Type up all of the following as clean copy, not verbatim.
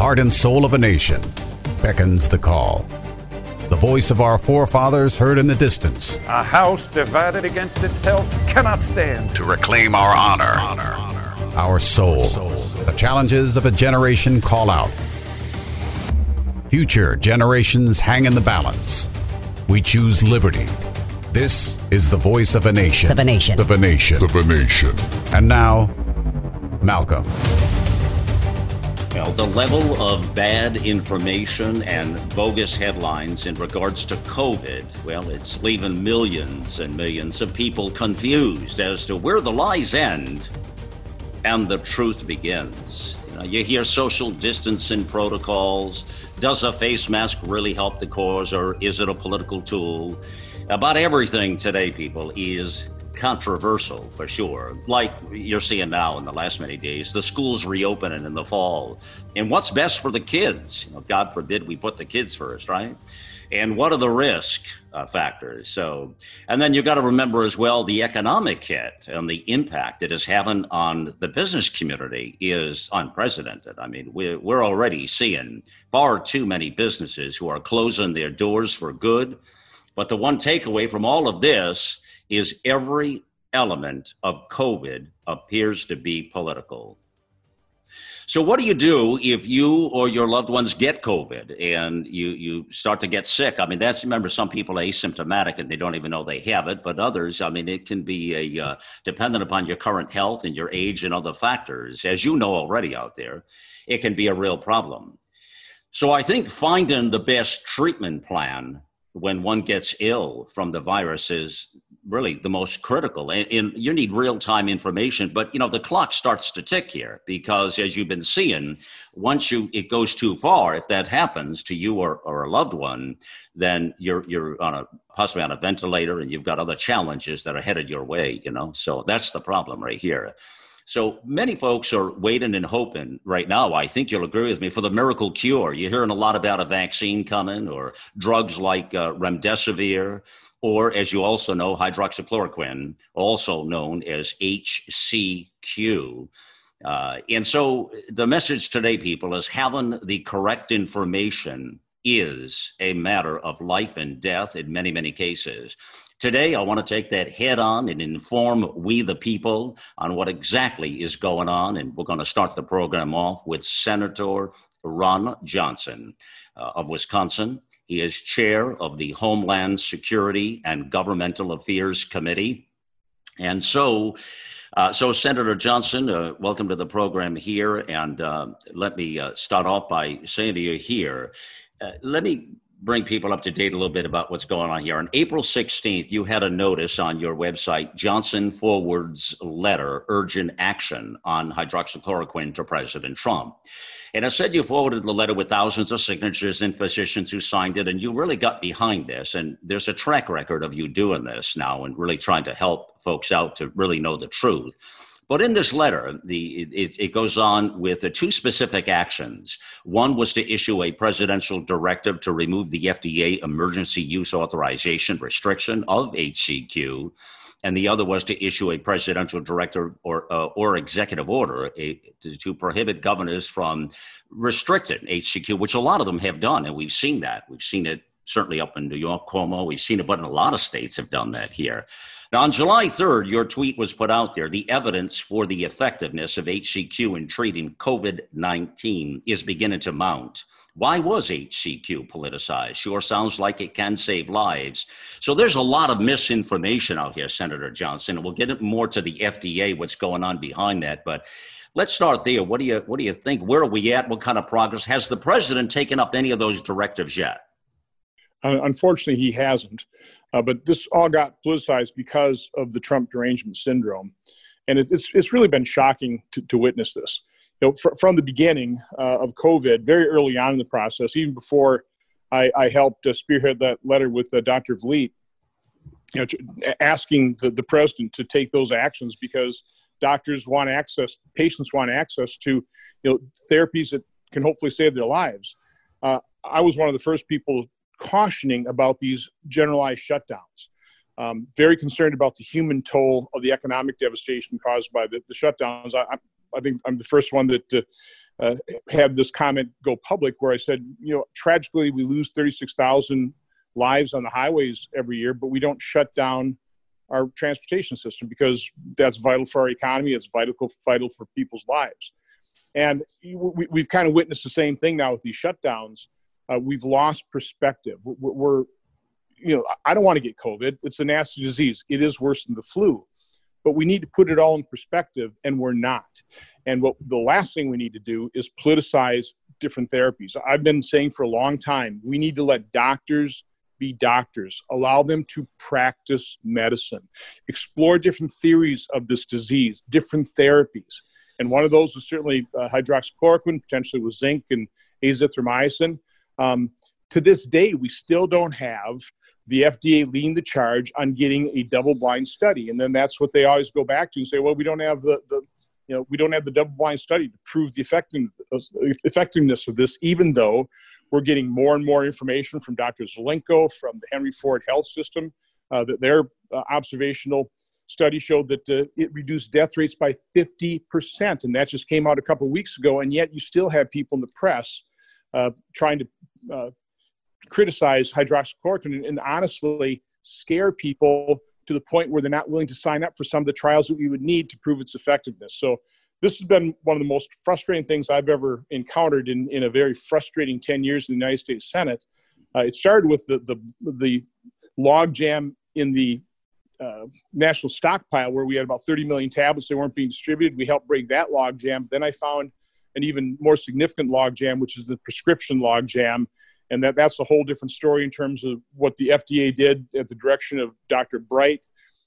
heart and soul of a nation, beckons the call. The voice of our forefathers heard in the distance. A house divided against itself cannot stand. To reclaim our honor, our soul. The challenges of a generation call out. Future generations hang in the balance. We choose liberty. This is the voice of a nation. Of a nation. Of a nation. Of a nation. And now, Malcolm. Well, the level of bad information and bogus headlines in regards to COVID, well, it's leaving millions and millions of people confused as to where the lies end and the truth begins. You hear social distancing protocols. Does a face mask really help the cause, or is it a political tool? About everything today, people, is controversial for sure. Like you're seeing now in the last many days, the schools reopening in the fall. And what's best for the kids? God forbid we put the kids first, right? And what are the risk factors? So, and then you've got to remember as well, the economic hit and the impact it is having on the business community is unprecedented. I mean, we're already seeing far too many businesses who are closing their doors for good. But the one takeaway from all of this is every element of COVID appears to be political. So what do you do if you or your loved ones get COVID and you start to get sick? I mean, remember, some people are asymptomatic and they don't even know they have it, but others, I mean, it can be dependent upon your current health and your age and other factors. As you know already out there, it can be a real problem. So I think finding the best treatment plan when one gets ill from the virus is really the most critical. And you need real-time information, but the clock starts to tick here, because as you've been seeing, once it goes too far, if that happens to you or a loved one, then you're possibly on a ventilator, and you've got other challenges that are headed your way, so that's the problem right here. So many folks are waiting and hoping right now, I think you'll agree with me, for the miracle cure. You're hearing a lot about a vaccine coming, or drugs like remdesivir, or, as you also know, hydroxychloroquine, also known as HCQ. And so the message today, people, is having the correct information is a matter of life and death in many, many cases. Today, I want to take that head on and inform we the people on what exactly is going on. And we're going to start the program off with Senator Ron Johnson of Wisconsin. He is chair of the Homeland Security and Governmental Affairs Committee. And so Senator Johnson, welcome to the program here. And let me start off by saying to you here, let me bring people up to date a little bit about what's going on here. On April 16th, you had a notice on your website, Johnson forwards letter urging action on hydroxychloroquine to President Trump. And it said you forwarded the letter with thousands of signatures and physicians who signed it, and you really got behind this. And there's a track record of you doing this now and really trying to help folks out to really know the truth. But in this letter, it goes on with the two specific actions. One was to issue a presidential directive to remove the FDA emergency use authorization restriction of HCQ. And the other was to issue a presidential directive or executive order to prohibit governors from restricting HCQ, which a lot of them have done. And we've seen that. We've seen it certainly up in New York, Cuomo. We've seen it, but in a lot of states have done that here. Now, on July 3rd, your tweet was put out there. The evidence for the effectiveness of HCQ in treating COVID-19 is beginning to mount. Why was HCQ politicized? Sure sounds like it can save lives. So there's a lot of misinformation out here, Senator Johnson, and we'll get more to the FDA, what's going on behind that. But let's start there. What do you think? Where are we at? What kind of progress? Has the president taken up any of those directives yet? Unfortunately, he hasn't. But this all got politicized because of the Trump derangement syndrome. And it's really been shocking to witness this. From the beginning of COVID, very early on in the process, even before I helped spearhead that letter with Dr. Vliet, asking the president to take those actions because doctors want access, patients want access to therapies that can hopefully save their lives. I was one of the first people cautioning about these generalized shutdowns. Very concerned about the human toll of the economic devastation caused by the shutdowns. I think I'm the first one that had this comment go public where I said, tragically, we lose 36,000 lives on the highways every year, but we don't shut down our transportation system because that's vital for our economy. It's vital for people's lives. And we've kind of witnessed the same thing now with these shutdowns. We've lost perspective. I don't want to get COVID. It's a nasty disease. It is worse than the flu, but we need to put it all in perspective, and we're not. And the last thing we need to do is politicize different therapies. I've been saying for a long time, we need to let doctors be doctors, allow them to practice medicine, explore different theories of this disease, different therapies. And one of those was certainly hydroxychloroquine, potentially with zinc and azithromycin. To this day, we still don't have the FDA leading the charge on getting a double-blind study. And then that's what they always go back to and say, well, we don't have we don't have the double-blind study to prove the effectiveness of this, even though we're getting more and more information from Dr. Zelenko, from the Henry Ford Health System, that their observational study showed that it reduced death rates by 50%. And that just came out a couple of weeks ago. And yet you still have people in the press trying to criticize hydroxychloroquine and honestly scare people to the point where they're not willing to sign up for some of the trials that we would need to prove its effectiveness. So this has been one of the most frustrating things I've ever encountered in a very frustrating 10 years in the United States Senate. It started with the log jam in the national stockpile where we had about 30 million tablets that weren't being distributed. We helped break that log jam. Then I found an even more significant log jam, which is the prescription log jam. And that's a whole different story in terms of what the FDA did at the direction of Dr. Bright,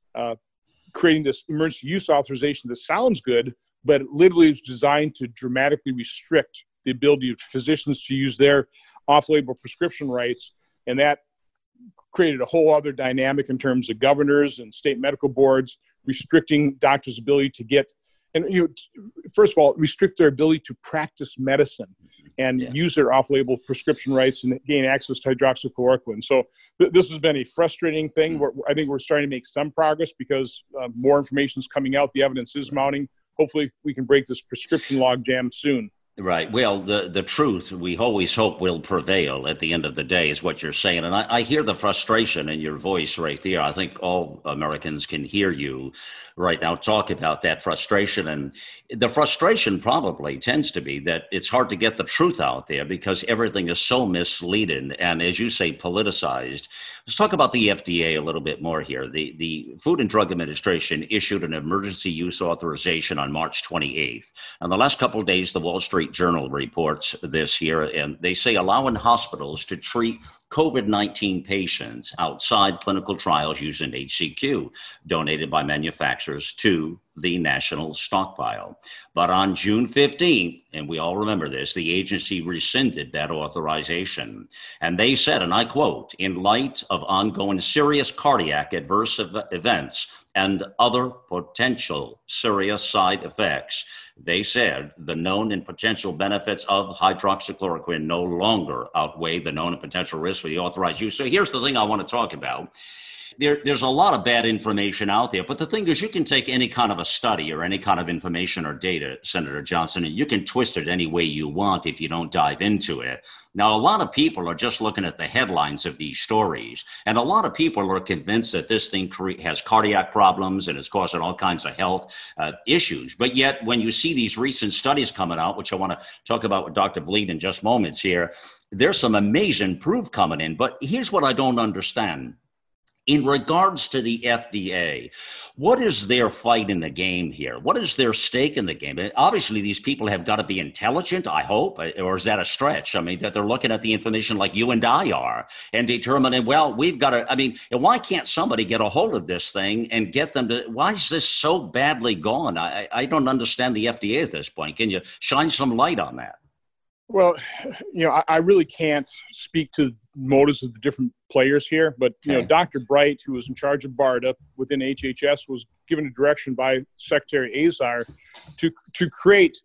creating this emergency use authorization that sounds good, but it literally is designed to dramatically restrict the ability of physicians to use their off-label prescription rights. And that created a whole other dynamic in terms of governors and state medical boards restricting doctors' ability to get, and first of all, restrict their ability to practice medicine and use their off-label prescription rights and gain access to hydroxychloroquine. So this has been a frustrating thing. I think we're starting to make some progress because more information is coming out. The evidence is mounting. Hopefully we can break this prescription logjam soon. Right. Well, the truth, we always hope, will prevail at the end of the day, is what you're saying. And I hear the frustration in your voice right there. I think all Americans can hear you right now talk about that frustration. And the frustration probably tends to be that it's hard to get the truth out there because everything is so misleading and, as you say, politicized. Let's talk about the FDA a little bit more here. The Food and Drug Administration issued an emergency use authorization on March 28th. And the last couple of days, the Wall Street Journal reports this here, and they say allowing hospitals to treat COVID-19 patients outside clinical trials using HCQ donated by manufacturers to the national stockpile. But on June 15th, and we all remember this, the agency rescinded that authorization. And they said, and I quote, in light of ongoing serious cardiac adverse events and other potential serious side effects, they said the known and potential benefits of hydroxychloroquine no longer outweigh the known and potential risks for the authorized use. So here's the thing I want to talk about. There's a lot of bad information out there, but the thing is you can take any kind of a study or any kind of information or data, Senator Johnson, and you can twist it any way you want if you don't dive into it. Now, a lot of people are just looking at the headlines of these stories, and a lot of people are convinced that this thing has cardiac problems and it's causing all kinds of health issues. But yet, when you see these recent studies coming out, which I want to talk about with Dr. Vliet in just moments here, there's some amazing proof coming in. But here's what I don't understand. In regards to the FDA, what is their fight in the game here? What is their stake in the game? Obviously, these people have got to be intelligent, I hope, or is that a stretch? I mean, that they're looking at the information like you and I are and determining, well, we've got to, I mean, why can't somebody get a hold of this thing and get them to, why is this so badly gone? I don't understand the FDA at this point. Can you shine some light on that? Well, I really can't speak to motives of the different players here, but, Dr. Bright, who was in charge of BARDA within HHS, was given a direction by Secretary Azar to create,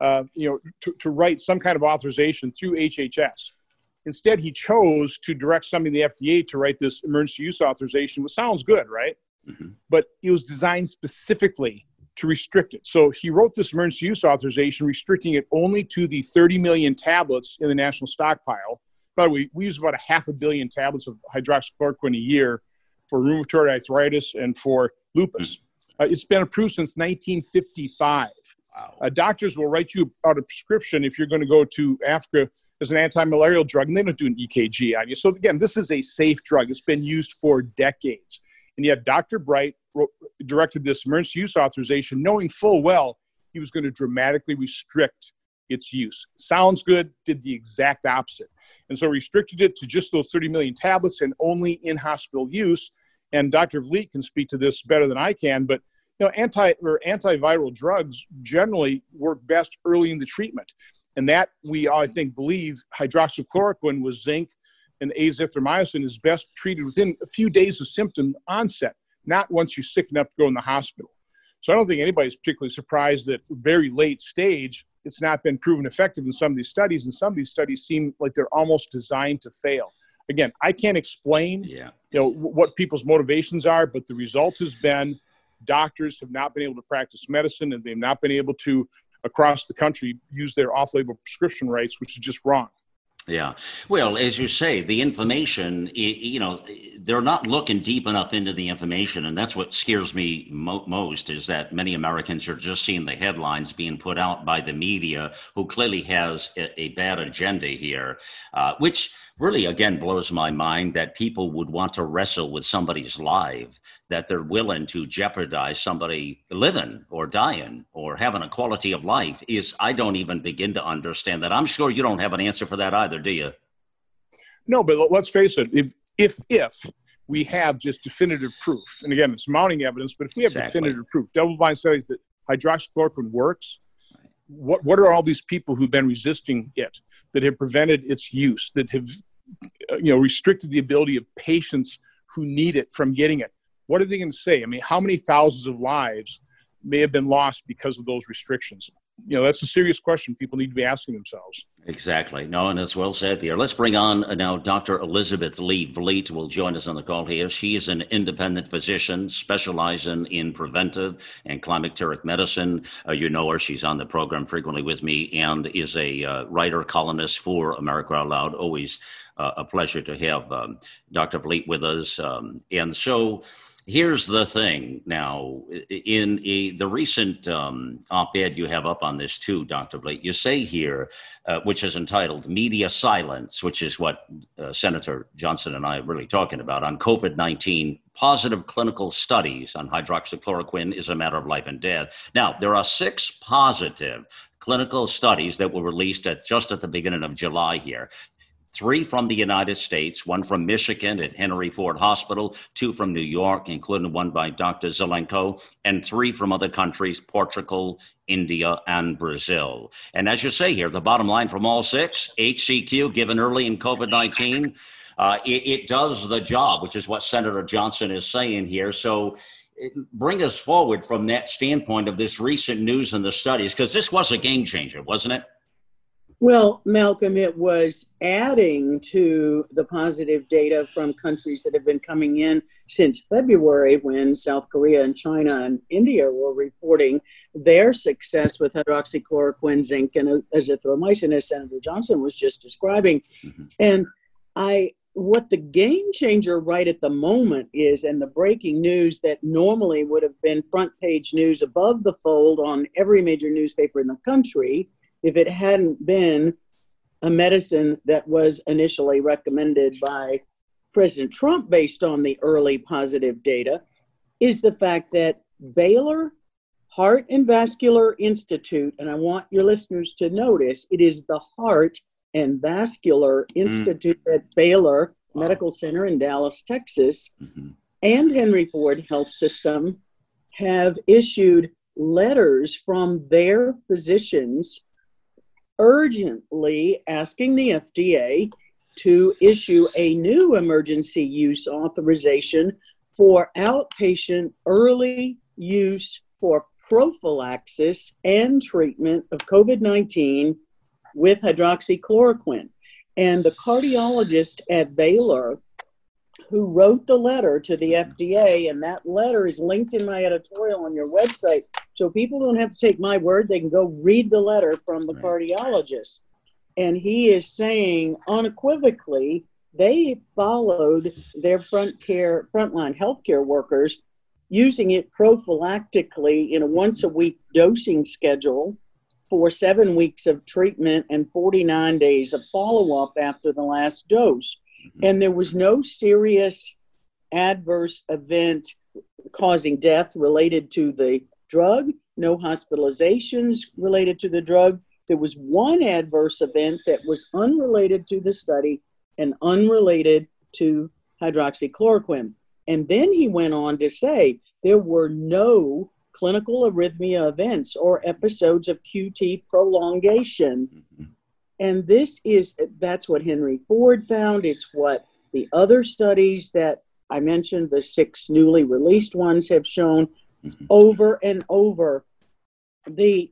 to write some kind of authorization through HHS. Instead, he chose to direct somebody in the FDA to write this emergency use authorization, which sounds good, right? Mm-hmm. But it was designed specifically to restrict it. So he wrote this emergency use authorization, restricting it only to the 30 million tablets in the national stockpile. By the way, we use about 500 million tablets of hydroxychloroquine a year for rheumatoid arthritis and for lupus. It's been approved since 1955. Wow. Doctors will write you out a prescription if you're going to go to Africa as an anti-malarial drug, and they don't do an EKG on you. So again, this is a safe drug. It's been used for decades. And yet Dr. Bright directed this emergency use authorization knowing full well he was going to dramatically restrict its use. Sounds good, did the exact opposite. And so restricted it to just those 30 million tablets and only in-hospital use. And Dr. Vliet can speak to this better than I can, but antiviral drugs generally work best early in the treatment. And that I think believe hydroxychloroquine with zinc and azithromycin is best treated within a few days of symptom onset, not once you're sick enough to go in the hospital. So I don't think anybody's particularly surprised that very late stage, it's not been proven effective in some of these studies, and some of these studies seem like they're almost designed to fail. Again, I can't explain what people's motivations are, but the result has been doctors have not been able to practice medicine, and they've not been able to, across the country, use their off-label prescription rights, which is just wrong. Yeah. Well, as you say, the information, they're not looking deep enough into the information. And that's what scares me most, is that many Americans are just seeing the headlines being put out by the media, who clearly has a bad agenda here, which really, again, blows my mind that people would want to wrestle with somebody's life, that they're willing to jeopardize somebody living or dying or having a quality of life. I don't even begin to understand that. I'm sure you don't have an answer for that either, do you? No, but let's face it. If we have just definitive proof, and again, it's mounting evidence, but if we have definitive proof, double-blind studies that hydroxychloroquine works, what are all these people who've been resisting it, that have prevented its use, that have restricted the ability of patients who need it from getting it? What are they going to say? I mean, how many thousands of lives may have been lost because of those restrictions? That's a serious question people need to be asking themselves. Exactly. No, and it's well said here. Let's bring on now Dr. Elizabeth Lee Vliet will join us on the call here. She is an independent physician specializing in preventive and climacteric medicine. You know her. She's on the program frequently with me and is a writer, columnist for America Out Loud. Always a pleasure to have Dr. Vliet with us. And so here's the thing now, in the recent op-ed you have up on this too, Dr. Vliet, you say here, which is entitled Media Silence, which is what Senator Johnson and I are really talking about, on COVID-19, positive clinical studies on hydroxychloroquine is a matter of life and death. Now, there are 6 positive clinical studies that were released just at the beginning of July here. 3 from the United States, 1 from Michigan at Henry Ford Hospital, 2 from New York, including 1 by Dr. Zelenko, and 3 from other countries, Portugal, India, and Brazil. And as you say here, the bottom line from all 6, HCQ given early in COVID-19, it does the job, which is what Senator Johnson is saying here. So bring us forward from that standpoint of this recent news and the studies, because this was a game changer, wasn't it? Well, Malcolm, it was adding to the positive data from countries that have been coming in since February, when South Korea and China and India were reporting their success with hydroxychloroquine, zinc, and azithromycin, as Senator Johnson was just describing. Mm-hmm. And what the game changer right at the moment is, and the breaking news that normally would have been front page news above the fold on every major newspaper in the country, if it hadn't been a medicine that was initially recommended by President Trump based on the early positive data, is the fact that Baylor Heart and Vascular Institute, and I want your listeners to notice, it is the Heart and Vascular Institute at Baylor Medical Center in Dallas, Texas, and Henry Ford Health System have issued letters from their physicians urgently asking the FDA to issue a new emergency use authorization for outpatient early use for prophylaxis and treatment of COVID-19 with hydroxychloroquine. And the cardiologist at Baylor who wrote the letter to the FDA, and that letter is linked in my editorial on your website, So people don't have to take my word. They can go read the letter from the cardiologist. And he is saying unequivocally, they followed their frontline healthcare workers, using it prophylactically in a once-a-week dosing schedule for 7 weeks of treatment and 49 days of follow-up after the last dose. And there was no serious adverse event causing death related to the drug, no hospitalizations related to the drug. There was one adverse event that was unrelated to the study and unrelated to hydroxychloroquine. And then he went on to say there were no clinical arrhythmia events or episodes of QT prolongation. And that's what Henry Ford found. It's what the other studies that I mentioned, the 6 newly released ones, have shown over and over. The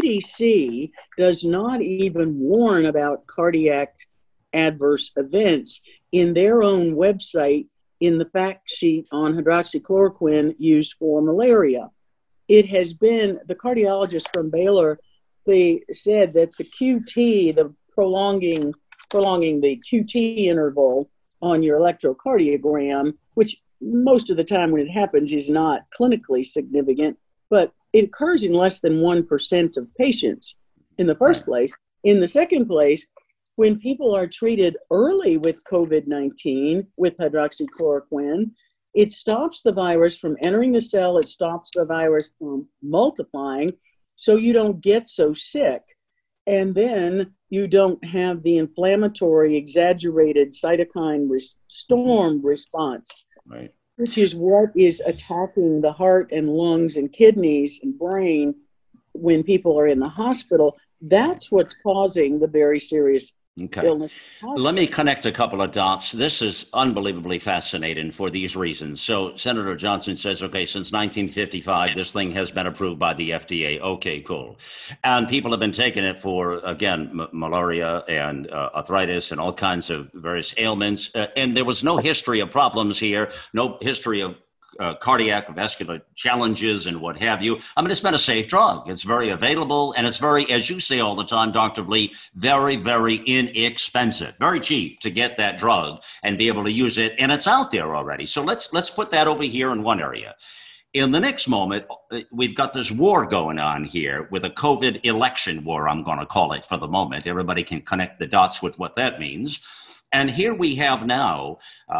CDC does not even warn about cardiac adverse events in their own website in the fact sheet on hydroxychloroquine used for malaria. It has been, the cardiologist from Baylor, they said that the QT, the prolonging the QT interval on your electrocardiogram, which most of the time when it happens is not clinically significant, but it occurs in less than 1% of patients in the first place. In the second place, when people are treated early with COVID-19 with hydroxychloroquine, it stops the virus from entering the cell, it stops the virus from multiplying, so you don't get so sick. And then you don't have the inflammatory, exaggerated cytokine storm response, which is what is attacking the heart and lungs and kidneys and brain when people are in the hospital. That's what's causing the very serious illness. Let me connect a couple of dots. This is unbelievably fascinating for these reasons. So Senator Johnson says, okay, since 1955, this thing has been approved by the FDA. Okay, cool. And people have been taking it for, again, malaria and arthritis and all kinds of various ailments. And there was no history of problems here, no history of cardiac vascular challenges and what have you. I mean, it's been a safe drug. It's very available, and it's very, as you say all the time, Dr. Vliet, very, very inexpensive, very cheap to get that drug and be able to use it, and it's out there already. So let's put that over here in one area. In the next moment, we've got this war going on here with a COVID election war, I'm going to call it for the moment. Everybody can connect the dots with what that means. And here we have now,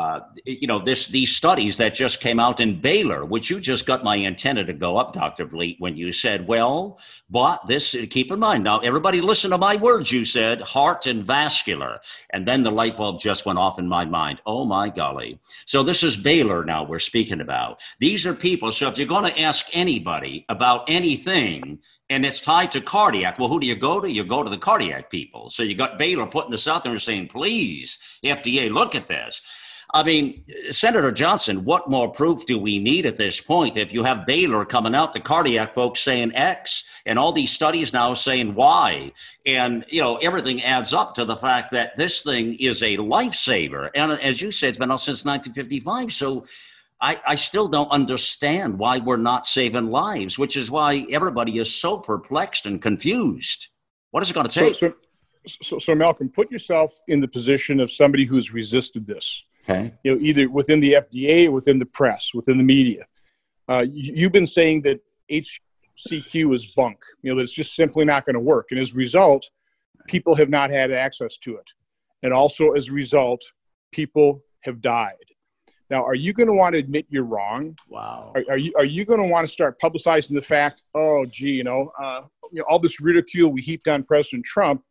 these studies that just came out in Baylor, which you just got my antenna to go up, Dr. Vliet, when you said, well, but this, keep in mind, now everybody listen to my words, you said, heart and vascular. And then the light bulb just went off in my mind. Oh, my golly. So this is Baylor now we're speaking about. These are people, so if you're going to ask anybody about anything, and it's tied to cardiac. Well, who do you go to? You go to the cardiac people. So you got Baylor putting this out there and saying, please, FDA, look at this. I mean, Senator Johnson, what more proof do we need at this point? If you have Baylor coming out, the cardiac folks saying X, and all these studies now saying Y, and, everything adds up to the fact that this thing is a lifesaver. And as you said, it's been out since 1955. So I still don't understand why we're not saving lives, which is why everybody is so perplexed and confused. What is it going to take? So Malcolm, put yourself in the position of somebody who's resisted this. Okay. Either within the FDA, or within the press, within the media. You've been saying that HCQ is bunk, that it's just simply not going to work. And as a result, people have not had access to it. And also as a result, people have died. Now, are you going to want to admit you're wrong? Wow. Are you going to want to start publicizing the fact, all this ridicule we heaped on President Trump,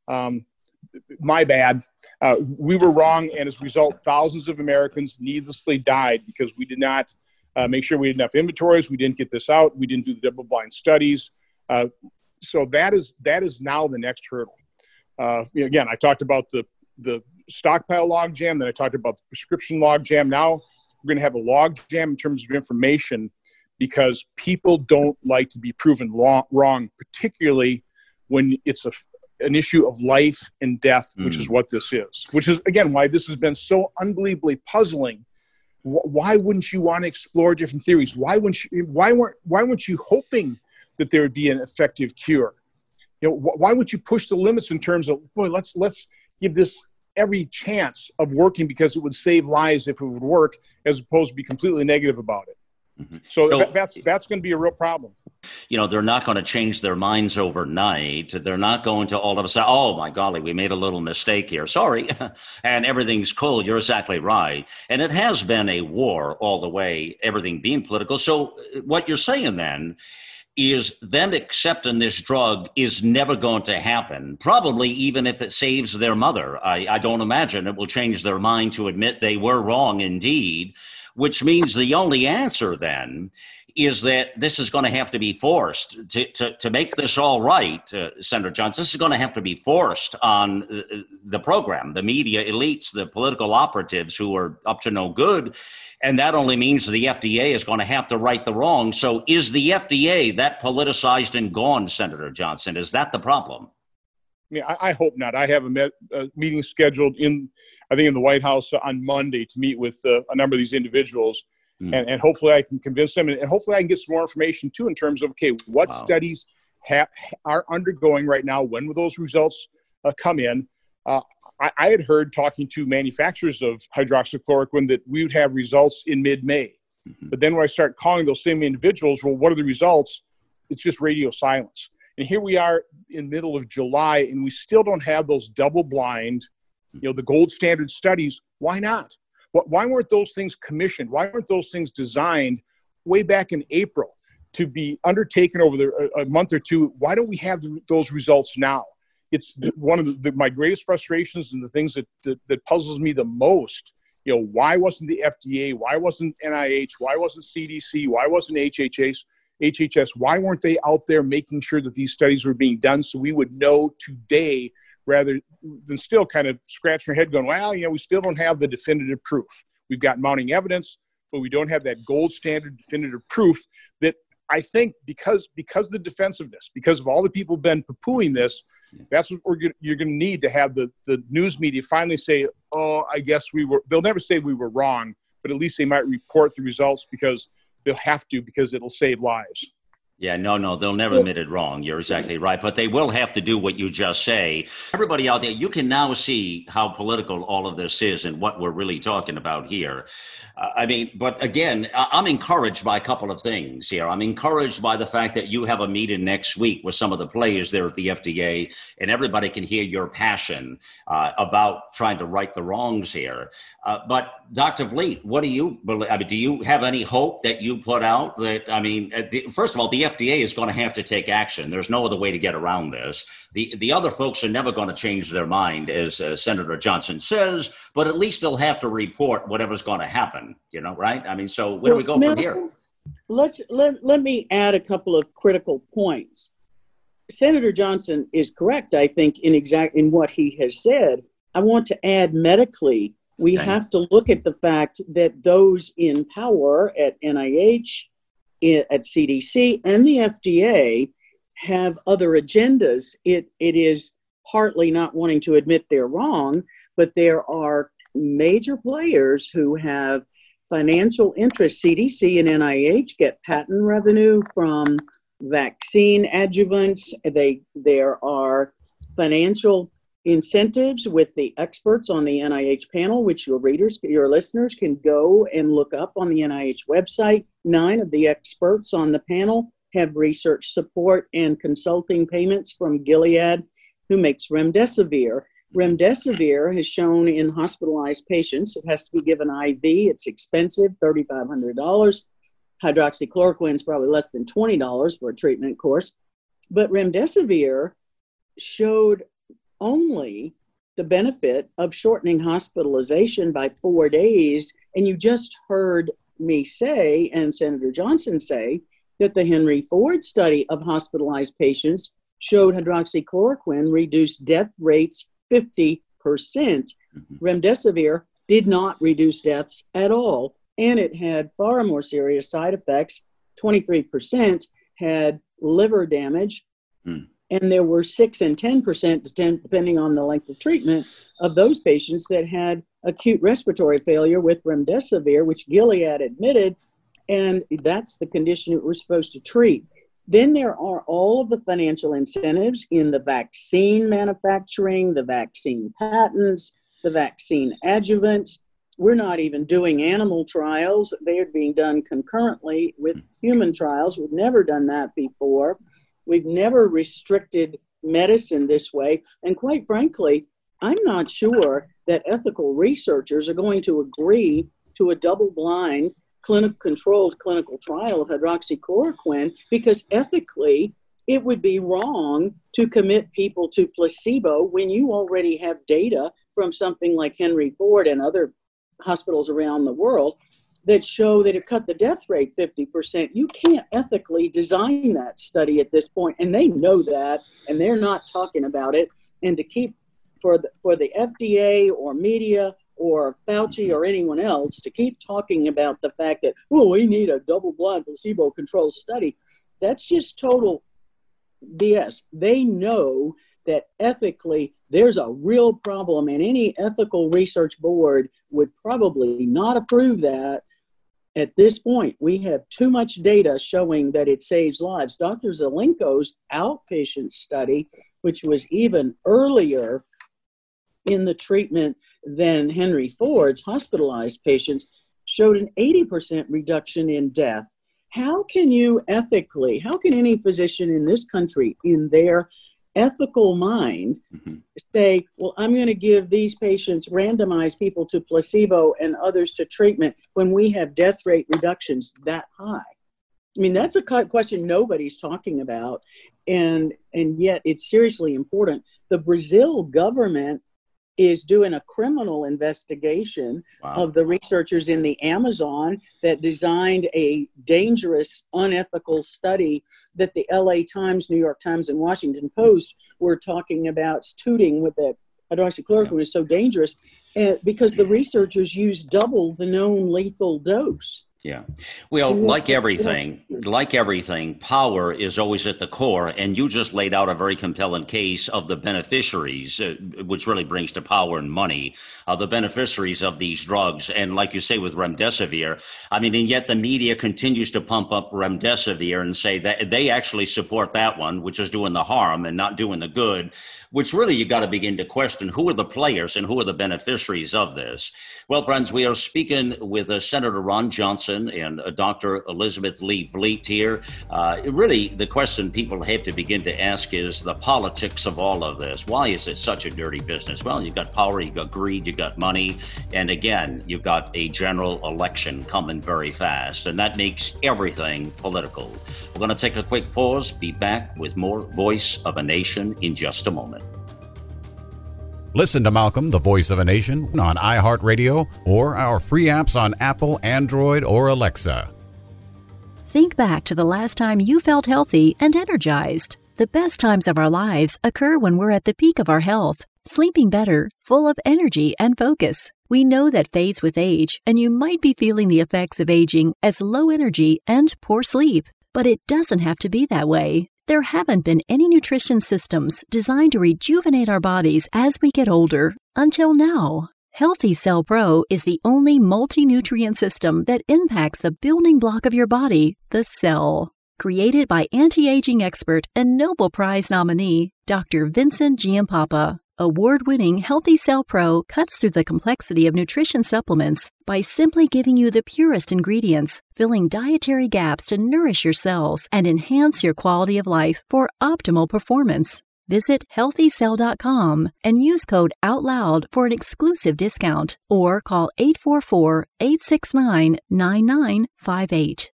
my bad. We were wrong, and as a result, thousands of Americans needlessly died because we did not make sure we had enough inventories. We didn't get this out. We didn't do the double-blind studies. So that is now the next hurdle. Again, I talked about the stockpile logjam, then I talked about the prescription logjam. Now we're going to have a logjam in terms of information because people don't like to be proven wrong, particularly when it's an issue of life and death, which is what this is, which is, again, why this has been so unbelievably puzzling. Why wouldn't you want to explore different theories? Why weren't you hoping that there would be an effective cure. Why would you push the limits in terms of, boy, let's give this every chance of working because it would save lives if it would work, as opposed to be completely negative about it. Mm-hmm. So that's going to be a real problem. They're not going to change their minds overnight. They're not going to all of a sudden, oh my golly, we made a little mistake here. Sorry. And everything's cool. You're exactly right. And it has been a war all the way, everything being political. So what you're saying then is them accepting this drug is never going to happen, probably even if it saves their mother. I don't imagine it will change their mind to admit they were wrong indeed, which means the only answer then is that this is going to have to be forced to make this all right, Senator Johnson. This is going to have to be forced on the program, the media elites, the political operatives who are up to no good. And that only means the FDA is going to have to right the wrong. So is the FDA that politicized and gone, Senator Johnson? Is that the problem? I hope not. I have a meeting scheduled in the White House on Monday to meet with a number of these individuals. And hopefully I can convince them, and hopefully I can get some more information too in terms of, what studies are undergoing right now? When will those results come in? I had heard, talking to manufacturers of hydroxychloroquine, that we would have results in mid-May. Mm-hmm. But then when I start calling those same individuals, well, what are the results? It's just radio silence. And here we are in the middle of July, and we still don't have those double-blind, the gold standard studies. Why not? Why weren't those things commissioned? Why weren't those things designed way back in April to be undertaken over a month or two? Why don't we have those results now? It's one of my greatest frustrations and the things that puzzles me the most. Why wasn't the FDA? Why wasn't NIH? Why wasn't CDC? Why wasn't HHS? Why weren't they out there making sure that these studies were being done so we would know today, rather than still kind of scratching our head going, well, we still don't have the definitive proof. We've got mounting evidence, but we don't have that gold standard definitive proof that I think because of the defensiveness, because of all the people who've been poo-pooing this, that's what you're going to need to have the news media finally say, oh, I guess they'll never say we were wrong, but at least they might report the results because they'll have to, because it'll save lives. Yeah, no, they'll never admit it wrong. You're exactly right. But they will have to do what you just say. Everybody out there, you can now see how political all of this is and what we're really talking about here. But again, I'm encouraged by a couple of things here. I'm encouraged by the fact that you have a meeting next week with some of the players there at the FDA, and everybody can hear your passion about trying to right the wrongs here. But Dr. Vliet, what do you believe? Do you have any hope that you put out that, first of all, the FDA is going to have to take action. There's no other way to get around this. The other folks are never going to change their mind, as Senator Johnson says, but at least they'll have to report whatever's going to happen, right? So where do we go from here? Let me add a couple of critical points. Senator Johnson is correct, I think, in what he has said. I want to add medically, we have to look at the fact that those in power at NIH, at CDC, and the FDA have other agendas. It is partly not wanting to admit they're wrong, but there are major players who have financial interests. CDC and NIH get patent revenue from vaccine adjuvants. There are financial incentives with the experts on the NIH panel, which your listeners can go and look up on the NIH website. 9 of the experts on the panel have research support and consulting payments from Gilead, who makes remdesivir. Remdesivir has shown in hospitalized patients, it has to be given IV. It's expensive, $3,500. Hydroxychloroquine is probably less than $20 for a treatment course. But remdesivir showed only the benefit of shortening hospitalization by 4 days. And you just heard me say, and Senator Johnson say, that the Henry Ford study of hospitalized patients showed hydroxychloroquine reduced death rates 50%. Remdesivir did not reduce deaths at all, and it had far more serious side effects. 23% had liver damage, and there were 6 and 10%, depending on the length of treatment, of those patients that had acute respiratory failure with remdesivir, which Gilead admitted, and that's the condition that we're supposed to treat. Then there are all of the financial incentives in the vaccine manufacturing, the vaccine patents, the vaccine adjuvants. We're not even doing animal trials. They're being done concurrently with human trials. We've never done that before. We've never restricted medicine this way. And quite frankly, I'm not sure that ethical researchers are going to agree to a double-blind, controlled clinical trial of hydroxychloroquine, because ethically, it would be wrong to commit people to placebo when you already have data from something like Henry Ford and other hospitals around the world that show that it cut the death rate 50%. You can't ethically design that study at this point, and they know that, and they're not talking about it. And to keep for the FDA or media or Fauci or anyone else to keep talking about the fact that, oh, we need a double-blind placebo-controlled study, that's just total BS. They know that ethically there's a real problem, and any ethical research board would probably not approve that. At this point, we have too much data showing that it saves lives. Dr. Zelenko's outpatient study, which was even earlier in the treatment than Henry Ford's hospitalized patients, showed an 80% reduction in death. How can any physician in this country, in their ethical mind, say, well, I'm going to give these patients, randomize people to placebo and others to treatment when we have death rate reductions that high? I mean, that's a question nobody's talking about, and yet it's seriously important. The Brazil government is doing a criminal investigation of the researchers in the Amazon that designed a dangerous, unethical study that the LA Times, New York Times, and Washington Post were talking about, tooting with that hydroxychloroquine is so dangerous, because the researchers used double the known lethal dose. Yeah. Well, like everything, power is always at the core. And you just laid out a very compelling case of the beneficiaries, which really brings to power and money, the beneficiaries of these drugs. And like you say with remdesivir, I mean, and yet the media continues to pump up remdesivir and say that they actually support that one, which is doing the harm and not doing the good, which really you got to begin to question who are the players and who are the beneficiaries of this. Well, friends, we are speaking with Senator Ron Johnson and Dr. Elizabeth Lee Vliet here. Really, the question people have to begin to ask is the politics of all of this. Why is it such a dirty business? Well, you've got power, you've got greed, you've got money, and again, you've got a general election coming very fast, and that makes everything political. We're going to take a quick pause, be back with more Voice of a Nation in just a moment. Listen to Malcolm, the Voice of a Nation, on iHeartRadio or our free apps on Apple, Android, or Alexa. Think back to the last time you felt healthy and energized. The best times of our lives occur when we're at the peak of our health, sleeping better, full of energy and focus. We know that fades with age, and you might be feeling the effects of aging as low energy and poor sleep. But it doesn't have to be that way. There haven't been any nutrition systems designed to rejuvenate our bodies as we get older until now. Healthy Cell Pro is the only multi-nutrient system that impacts the building block of your body, the cell. Created by anti-aging expert and Nobel Prize nominee, Dr. Vincent Giampapa. Award-winning Healthy Cell Pro cuts through the complexity of nutrition supplements by simply giving you the purest ingredients, filling dietary gaps to nourish your cells and enhance your quality of life for optimal performance. Visit HealthyCell.com and use code OUTLOUD for an exclusive discount, or call 844-869-9958.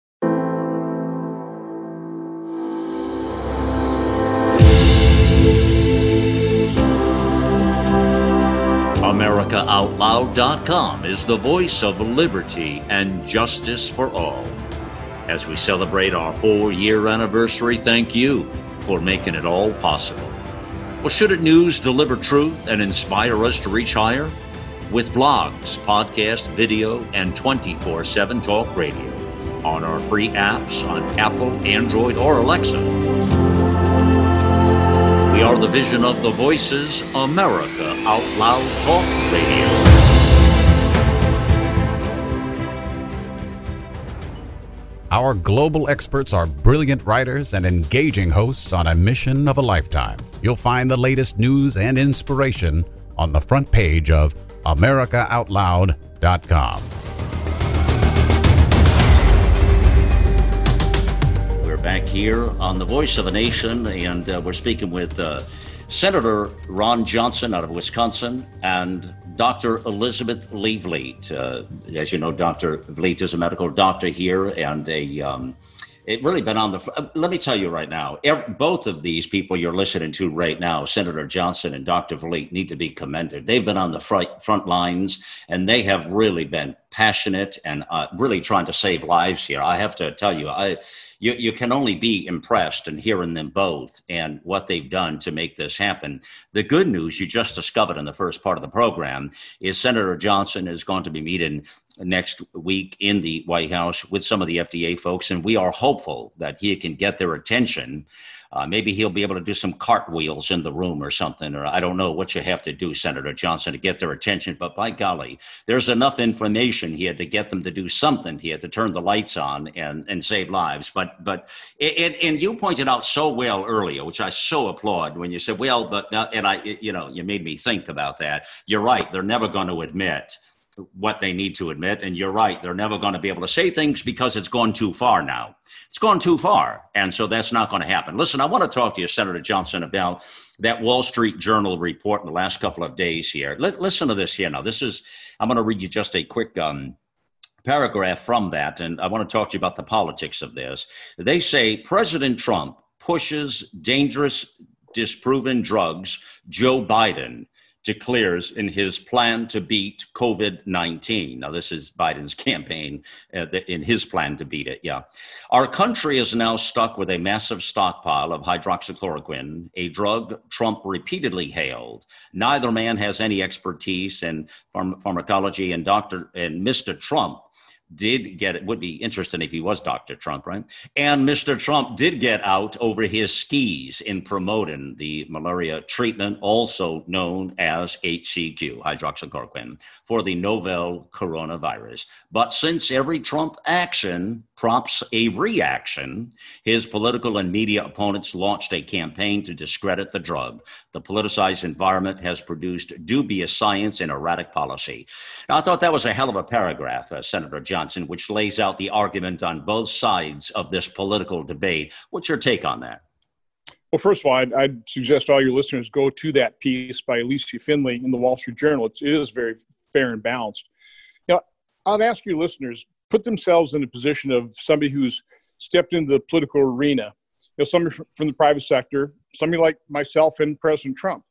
AmericaOutloud.com is the voice of liberty and justice for all. As we celebrate our 4-year anniversary, thank you for making it all possible. Well, shouldn't news deliver truth and inspire us to reach higher? With blogs, podcast, video, and 24/7 talk radio on our free apps on Apple, Android, or Alexa. We are the vision of the Voices America Out Loud Talk Radio. Our global experts are brilliant writers and engaging hosts on a mission of a lifetime. You'll find the latest news and inspiration on the front page of AmericaOutloud.com. We're back here on The Voice of a Nation, and we're speaking with Senator Ron Johnson out of Wisconsin and Dr. Elizabeth Lee Vliet. As you know, Dr. Vliet is a medical doctor here, and it really been on the, let me tell you right now, both of these people you're listening to right now, Senator Johnson and Dr. Vliet, need to be commended. They've been on the front lines, and they have really been passionate and really trying to save lives here. I have to tell you, you can only be impressed in hearing them both and what they've done to make this happen. The good news you just discovered in the first part of the program is Senator Johnson is going to be meeting next week in the White House with some of the FDA folks, and we are hopeful that he can get their attention. Maybe he'll be able to do some cartwheels in the room or something, or I don't know what you have to do, Senator Johnson, to get their attention. But by golly, there's enough information here to get them to do something here, to turn the lights on and save lives. But and you pointed out so well earlier, which I so applaud, when you said, well, but, and you made me think about that. You're right. They're never going to admit what they need to admit. And you're right. They're never going to be able to say things because it's gone too far now. It's gone too far. And so that's not going to happen. Listen, I want to talk to you, Senator Johnson, about that Wall Street Journal report in the last couple of days here. Listen to this here now. I'm going to read you just a quick paragraph from that. And I want to talk to you about the politics of this. They say President Trump pushes dangerous, disproven drugs. Joe Biden declares in his plan to beat COVID-19. Now, this is Biden's campaign in his plan to beat it. Yeah. Our country is now stuck with a massive stockpile of hydroxychloroquine, a drug Trump repeatedly hailed. Neither man has any expertise in pharmacology, and Mr. Trump did get it. Would be interesting if he was Dr. Trump, right? And Mr. Trump did get out over his skis in promoting the malaria treatment, also known as HCQ, hydroxychloroquine, for the novel coronavirus. But since every Trump action prompts a reaction, his political and media opponents launched a campaign to discredit the drug. The politicized environment has produced dubious science and erratic policy. Now, I thought that was a hell of a paragraph, Senator Johnson, which lays out the argument on both sides of this political debate. What's your take on that? Well, first of all, I'd suggest all your listeners go to that piece by Alicia Finley in the Wall Street Journal. It is very fair and balanced. Now, I'd ask your listeners, put themselves in the position of somebody who's stepped into the political arena, somebody from the private sector, somebody like myself and President Trump.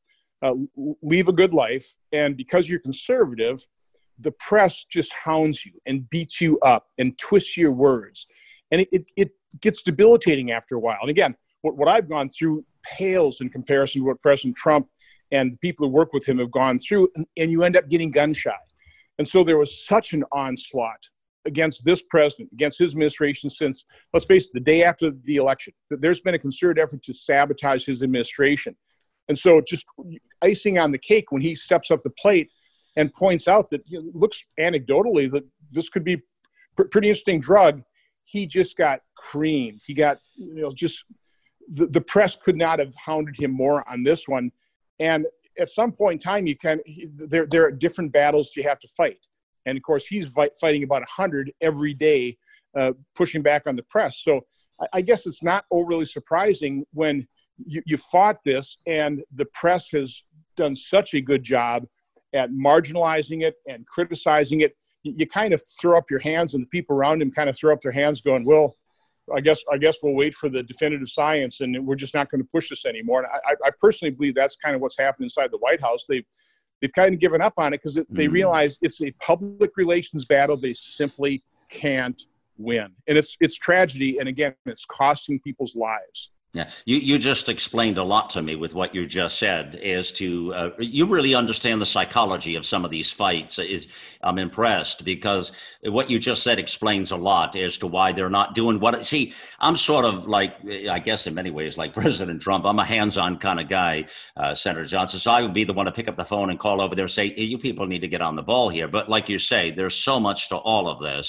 Leave a good life, and because you're conservative, the press just hounds you and beats you up and twists your words. And it gets debilitating after a while. And again, what I've gone through pales in comparison to what President Trump and the people who work with him have gone through, and you end up getting gun shy. And so there was such an onslaught against this president, against his administration since, let's face it, the day after the election. There's been a concerted effort to sabotage his administration. And so just icing on the cake when he steps up the plate and points out that it looks anecdotally that this could be a pretty interesting drug, he just got creamed. He got, just the press could not have hounded him more on this one. And at some point in time, there are different battles you have to fight. And of course, he's fighting about 100 every day, pushing back on the press. So I guess it's not overly surprising when you fought this and the press has done such a good job at marginalizing it and criticizing it. You kind of throw up your hands, and the people around him kind of throw up their hands going, well, I guess we'll wait for the definitive science, and we're just not going to push this anymore. And I personally believe that's kind of what's happened inside the White House. They've kind of given up on it because they realize it's a public relations battle they simply can't win. And it's tragedy. And again, it's costing people's lives. Yeah, you just explained a lot to me with what you just said as to you really understand the psychology of some of these fights. I'm impressed because what you just said explains a lot as to why they're not doing what. See, I'm sort of like, I guess in many ways, like President Trump. I'm a hands-on kind of guy, Senator Johnson. So I would be the one to pick up the phone and call over there and say, hey, you people need to get on the ball here. But like you say, there's so much to all of this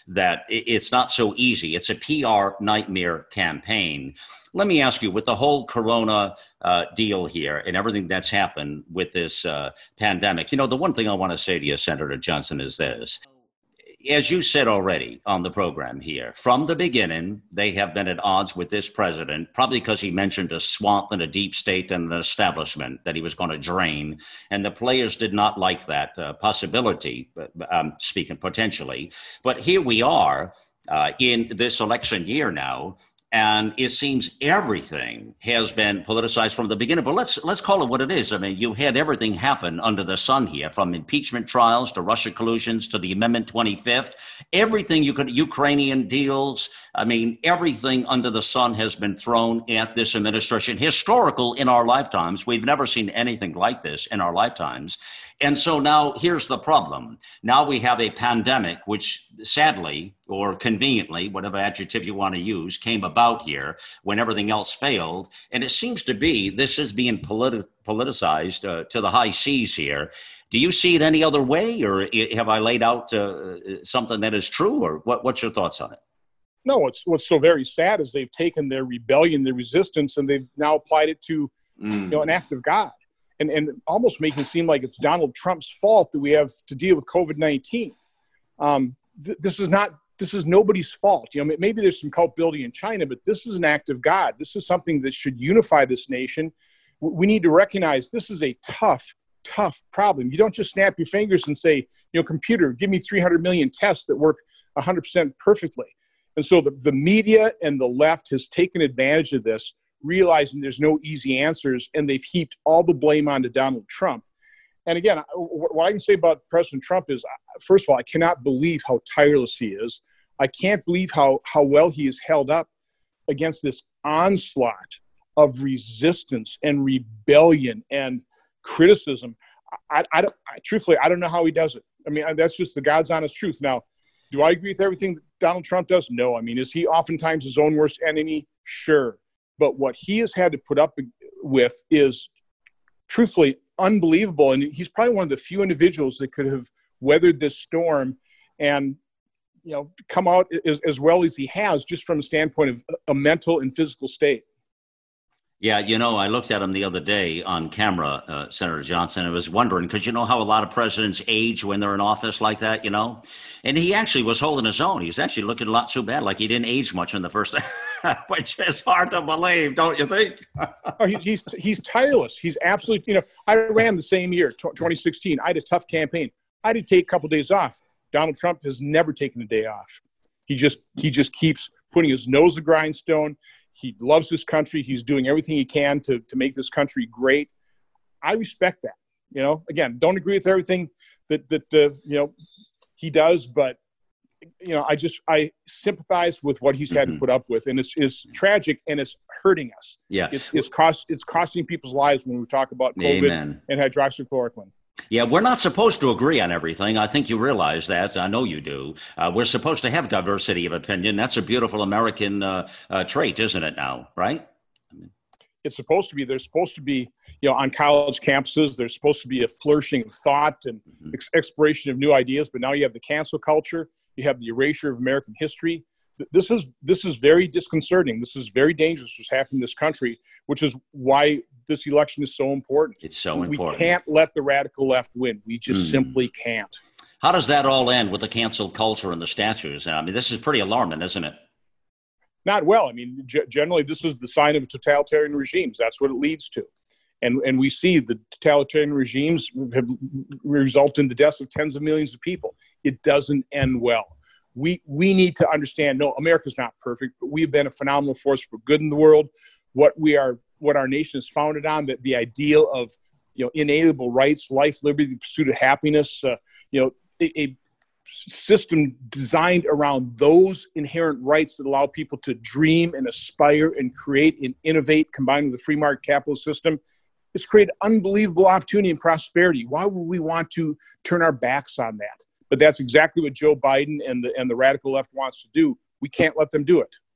that it's not so easy. It's a PR nightmare campaign. Let me ask you, with the whole corona deal here and everything that's happened with this pandemic, the one thing I want to say to you, Senator Johnson, is this. As you said already on the program here, from the beginning, they have been at odds with this president, probably because he mentioned a swamp and a deep state and an establishment that he was going to drain. And the players did not like that possibility, speaking potentially. But here we are in this election year now. And it seems everything has been politicized from the beginning. But let's call it what it is. I mean, you had everything happen under the sun here, from impeachment trials to Russia collusions to the Amendment 25th. Everything you could, Ukrainian deals. I mean, everything under the sun has been thrown at this administration. Historical in our lifetimes. We've never seen anything like this in our lifetimes. And so now here's the problem. Now we have a pandemic, which sadly, or conveniently, whatever adjective you want to use, came about here when everything else failed. And it seems to be this is being politicized to the high seas here. Do you see it any other way, or have I laid out something that is true, or what's your thoughts on it? No, what's so very sad is they've taken their rebellion, their resistance, and they've now applied it to an act of God. And almost making it seem like it's Donald Trump's fault that we have to deal with COVID-19. This is nobody's fault. Maybe there's some culpability in China, but this is an act of God. This is something that should unify this nation. We need to recognize this is a tough problem. You don't just snap your fingers and say, computer, give me 300 million tests that work 100% perfectly. And so the media and the left has taken advantage of this, realizing there's no easy answers, and they've heaped all the blame onto Donald Trump. And again, what I can say about President Trump is, first of all, I cannot believe how tireless he is. I can't believe how well he is held up against this onslaught of resistance and rebellion and criticism. Truthfully, I don't know how he does it. I mean, that's just the God's honest truth. Now, do I agree with everything that Donald Trump does? No. I mean, is he oftentimes his own worst enemy? Sure. But what he has had to put up with is truthfully unbelievable. And he's probably one of the few individuals that could have weathered this storm and, come out as well as he has, just from a standpoint of a mental and physical state. Yeah, I looked at him the other day on camera, Senator Johnson. I was wondering, because how a lot of presidents age when they're in office like that, And he actually was holding his own. He was actually looking not so bad, like he didn't age much in the first, which is hard to believe, don't you think? Oh, he's tireless. He's absolutely, I ran the same year, 2016. I had a tough campaign. I had to take a couple of days off. Donald Trump has never taken a day off. He just keeps putting his nose to the grindstone. He loves this country. He's doing everything he can to make this country great. I respect that. Again, don't agree with everything that he does, but I sympathize with what he's had to put up with, and it's tragic and it's hurting us. Yeah, it's costing people's lives when we talk about COVID and hydroxychloroquine. Yeah, we're not supposed to agree on everything. I think you realize that. I know you do. We're supposed to have diversity of opinion. That's a beautiful American trait, isn't it now, right? It's supposed to be. There's supposed to be, on college campuses, there's supposed to be a flourishing of thought and exploration of new ideas. But now you have the cancel culture. You have the erasure of American history. This is very disconcerting. This is very dangerous what's happening in this country, which is why this election is so important. It's so important. We can't let the radical left win. We just simply can't. How does that all end with the cancel culture and the statues? I mean, this is pretty alarming, isn't it? Not well. I mean, generally, this is the sign of totalitarian regimes. That's what it leads to. And we see the totalitarian regimes have resulted in the deaths of tens of millions of people. It doesn't end well. We need to understand, no, America's not perfect, but we've been a phenomenal force for good in the world. What our nation is founded on, that the ideal of, inalienable rights, life, liberty, the pursuit of happiness, a system designed around those inherent rights that allow people to dream and aspire and create and innovate, combined with a free market capitalist system. It's created unbelievable opportunity and prosperity. Why would we want to turn our backs on that? But that's exactly what Joe Biden and the radical left wants to do. We can't let them do it.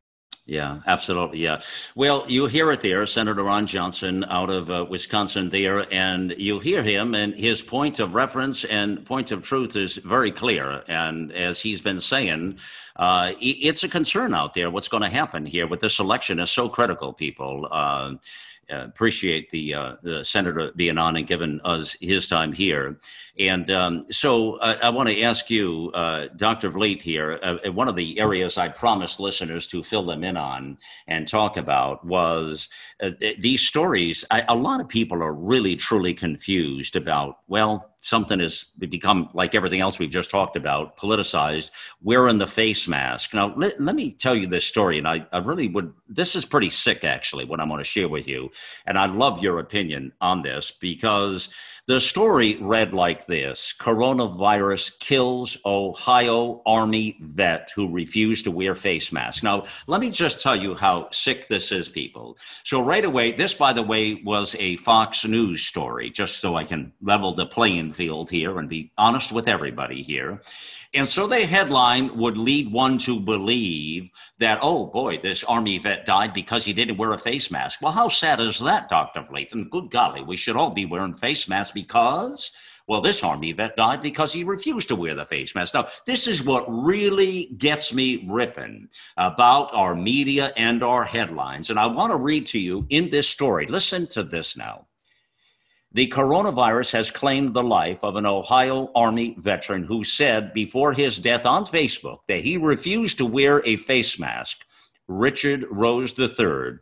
Yeah, absolutely. Yeah. Well, you hear it there, Senator Ron Johnson out of Wisconsin there, and you hear him, and his point of reference and point of truth is very clear. And as he's been saying, it's a concern out there. What's going to happen here with this election is so critical, people. Appreciate the senator being on and giving us his time here. And so I want to ask you, Dr. Vliet here, one of the areas I promised listeners to fill them in on and talk about was these stories. A lot of people are really, truly confused about, well, something has become, like everything else we've just talked about, politicized, wearing the face mask. Now, let me tell you this story, and I really would, this is pretty sick, actually, what I'm going to share with you. And I'd love your opinion on this, because the story read like this: coronavirus kills Ohio Army vet who refused to wear face masks. Now, let me just tell you how sick this is, people. So right away, this, by the way, was a Fox News story, just so I can level the playing field here and be honest with everybody here. And so the headline would lead one to believe that, oh boy, this Army vet died because he didn't wear a face mask. Well, how sad is that, Dr. Vliet? And good golly, we should all be wearing face masks because, well, this Army vet died because he refused to wear the face mask. Now, this is what really gets me ripping about our media and our headlines. And I want to read to you in this story. Listen to this now. The coronavirus has claimed the life of an Ohio Army veteran who said before his death on Facebook that he refused to wear a face mask. Richard Rose III,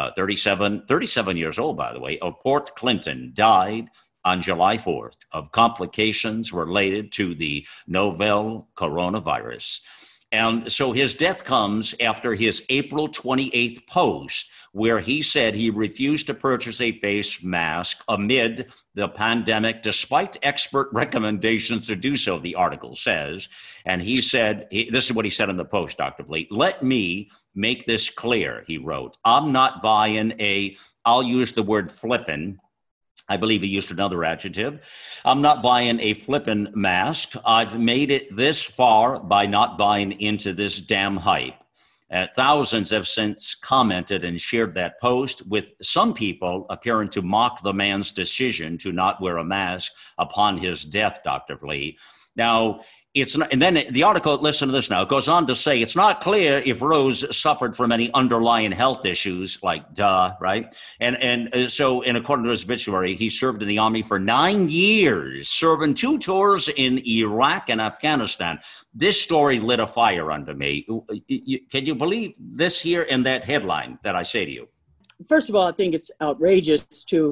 37 years old, by the way, of Port Clinton, died on July 4th of complications related to the novel coronavirus. And so his death comes after his April 28th post, where he said he refused to purchase a face mask amid the pandemic, despite expert recommendations to do so, the article says. And he said, this is what he said in the post, Dr. Vliet: "Let me make this clear," he wrote. "I'm not buying I'll use the word flippin'. I believe he used another adjective. I'm not buying a flippin' mask. I've made it this far by not buying into this damn hype." Thousands have since commented and shared that post, with some people appearing to mock the man's decision to not wear a mask upon his death, Dr. Vliet. Now, it's not, and then the article, listen to this now, it goes on to say it's not clear if Rose suffered from any underlying health issues, like right? And according to his obituary, he served in the Army for 9 years, serving 2 tours in Iraq and Afghanistan. This story lit a fire under me. Can you believe this here in that headline that I say to you? First of all, I think it's outrageous to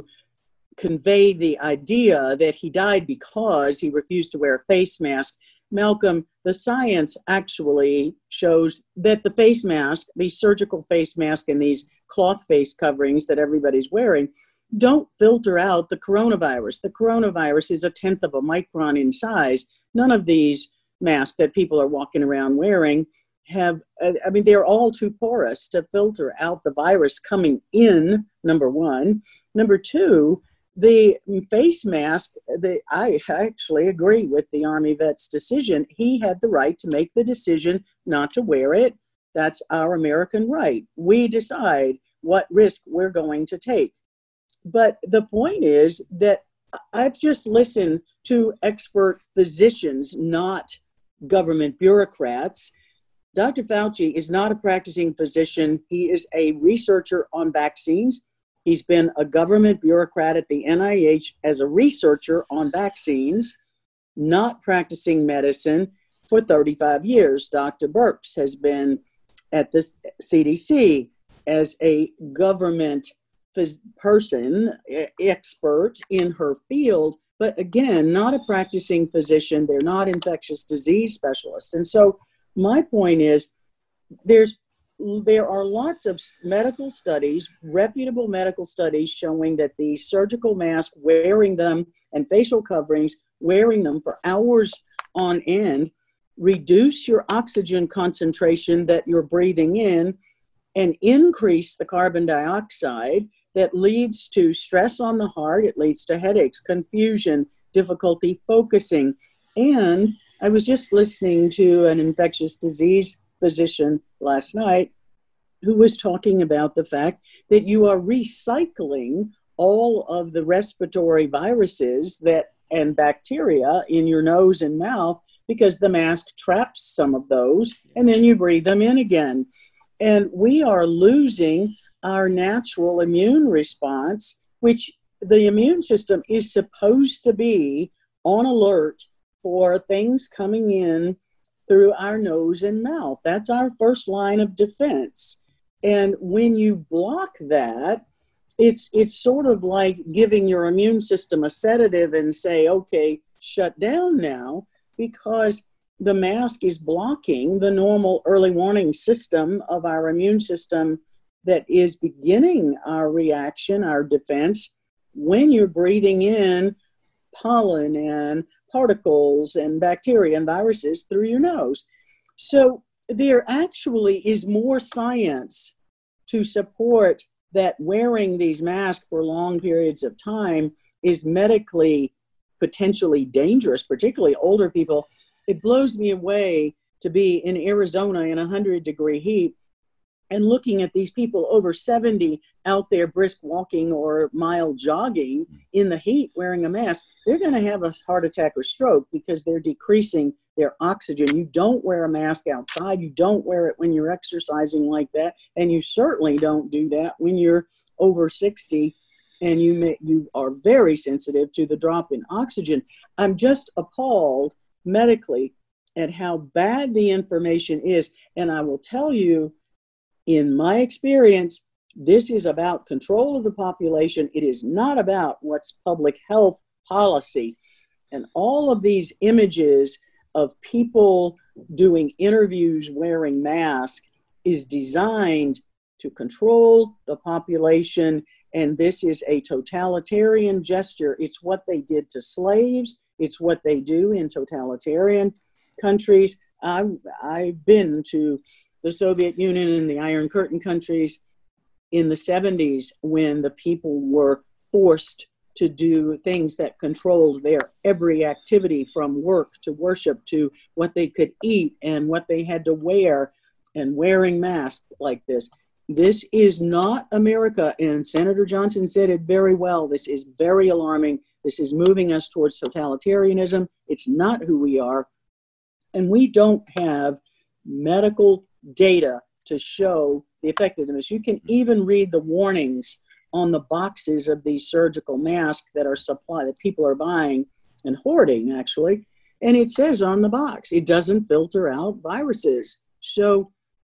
convey the idea that he died because he refused to wear a face mask. Malcolm, the science actually shows that the face mask, the surgical face mask and these cloth face coverings that everybody's wearing, don't filter out the coronavirus. The coronavirus is 1/10 of a micron in size. None of these masks that people are walking around wearing have, they're all too porous to filter out the virus coming in, number one. Number two, the face mask, I actually agree with the Army vet's decision. He had the right to make the decision not to wear it. That's our American right. We decide what risk we're going to take. But the point is that I've just listened to expert physicians, not government bureaucrats. Dr. Fauci is not a practicing physician. He is a researcher on vaccines. He's been a government bureaucrat at the NIH as a researcher on vaccines, not practicing medicine for 35 years. Dr. Birx has been at the CDC as a government person, expert in her field, but again, not a practicing physician. They're not infectious disease specialists. And so my point is, there are lots of medical studies, reputable medical studies, showing that the surgical mask, wearing them, and facial coverings, wearing them for hours on end, reduce your oxygen concentration that you're breathing in and increase the carbon dioxide that leads to stress on the heart. It leads to headaches, confusion, difficulty focusing. And I was just listening to an infectious disease physician last night who was talking about the fact that you are recycling all of the respiratory viruses and bacteria in your nose and mouth, because the mask traps some of those, and then you breathe them in again. And we are losing our natural immune response, which the immune system is supposed to be on alert for things coming in through our nose and mouth. That's our first line of defense. And when you block that, it's sort of like giving your immune system a sedative and say, okay, shut down now, because the mask is blocking the normal early warning system of our immune system that is beginning our reaction, our defense, when you're breathing in pollen and particles and bacteria and viruses through your nose. So there actually is more science to support that wearing these masks for long periods of time is medically potentially dangerous, particularly older people. It blows me away to be in Arizona in 100-degree heat and looking at these people over 70 out there brisk walking or mild jogging in the heat wearing a mask. They're going to have a heart attack or stroke because they're decreasing their oxygen. You don't wear a mask outside. You don't wear it when you're exercising like that. And you certainly don't do that when you're over 60 and you are very sensitive to the drop in oxygen. I'm just appalled medically at how bad the information is. And I will tell you, in my experience, this is about control of the population. It is not about what's public health policy. And all of these images of people doing interviews wearing masks is designed to control the population. And this is a totalitarian gesture. It's what they did to slaves. It's what they do in totalitarian countries. I've been to the Soviet Union and the Iron Curtain countries in the 70s when the people were forced to do things that controlled their every activity, from work to worship to what they could eat and what they had to wear, and wearing masks like this. This is not America, and Senator Johnson said it very well. This is very alarming. This is moving us towards totalitarianism. It's not who we are. And we don't have medical data to show the effectiveness. You can even read the warnings on the boxes of these surgical masks that are supplied, that people are buying and hoarding, actually. And it says on the box, it doesn't filter out viruses. So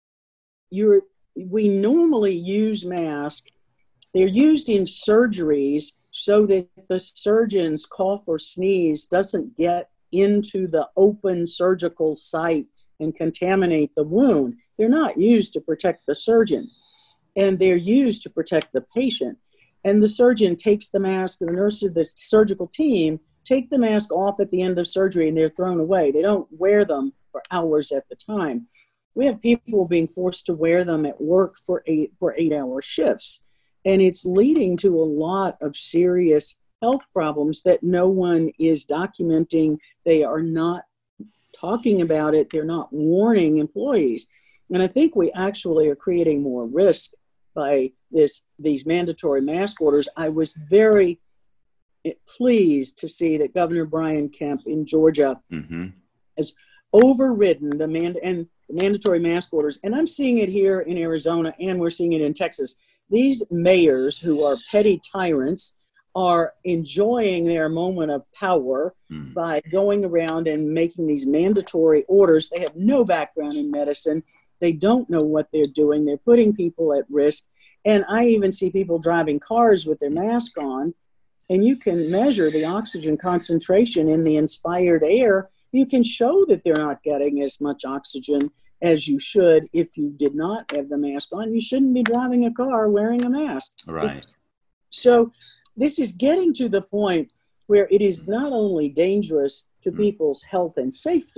we normally use masks. They're used in surgeries so that the surgeon's cough or sneeze doesn't get into the open surgical site and contaminate the wound. They're not used to protect the surgeon, and they're used to protect the patient. And the surgeon takes the mask, the nurses, the surgical team take the mask off at the end of surgery, and they're thrown away. They don't wear them for hours at the time. We have people being forced to wear them at work for 8-hour shifts. And it's leading to a lot of serious health problems that no one is documenting. They are not talking about it. They're not warning employees. And I think we actually are creating more risk by these mandatory mask orders. I was very pleased to see that Governor Brian Kemp in Georgia has overridden the mandatory mask orders. And I'm seeing it here in Arizona, and we're seeing it in Texas. These mayors who are petty tyrants are enjoying their moment of power by going around and making these mandatory orders. They have no background in medicine. They don't know what they're doing. They're putting people at risk. And I even see people driving cars with their mask on, and you can measure the oxygen concentration in the inspired air. You can show that they're not getting as much oxygen as you should if you did not have the mask on. You shouldn't be driving a car wearing a mask. Right. So this is getting to the point where it is not only dangerous to people's health and safety,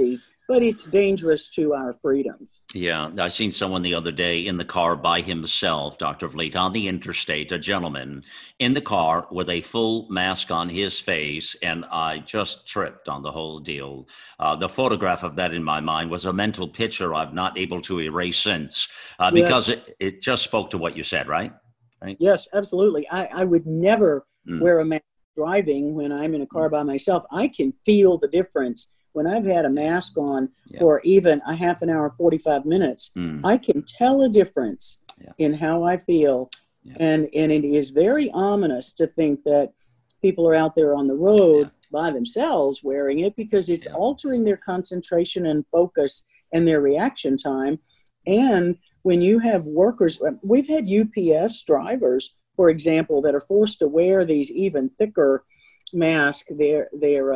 but it's dangerous to our freedoms. Yeah, I seen someone the other day in the car by himself, Dr. Vliet, on the interstate, a gentleman in the car with a full mask on his face, and I just tripped on the whole deal. The photograph of that in my mind was a mental picture I've not able to erase since, because it just spoke to what you said, right? Yes, absolutely. I would never wear a mask driving when I'm in a car by myself. I can feel the difference. When I've had a mask on for even a half an hour, 45 minutes, I can tell a difference in how I feel. And it is very ominous to think that people are out there on the road by themselves wearing it, because it's altering their concentration and focus and their reaction time. And when you have workers, we've had UPS drivers, for example, that are forced to wear these even thicker masks. They're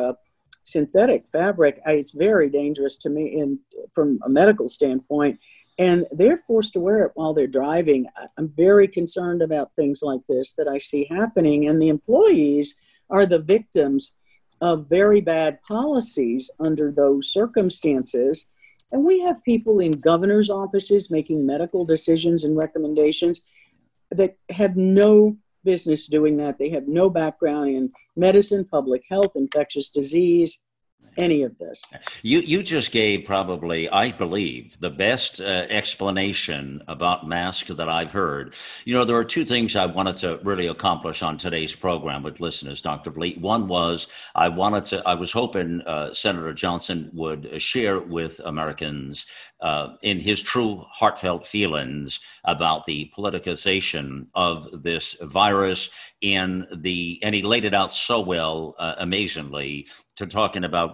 synthetic fabric. It's very dangerous to me from a medical standpoint, and they're forced to wear it while they're driving. I'm very concerned about things like this that I see happening, and the employees are the victims of very bad policies under those circumstances. And we have people in governors' offices making medical decisions and recommendations that have no business doing that. They have no background in medicine, public health, infectious disease, any of this. You just gave probably, I believe, the best explanation about masks that I've heard. You know, there are two things I wanted to really accomplish on today's program with listeners, Dr. Vliet. One was I was hoping Senator Johnson would share with Americans in his true heartfelt feelings about the politicization of this virus, and he laid it out so well, amazingly, to talking about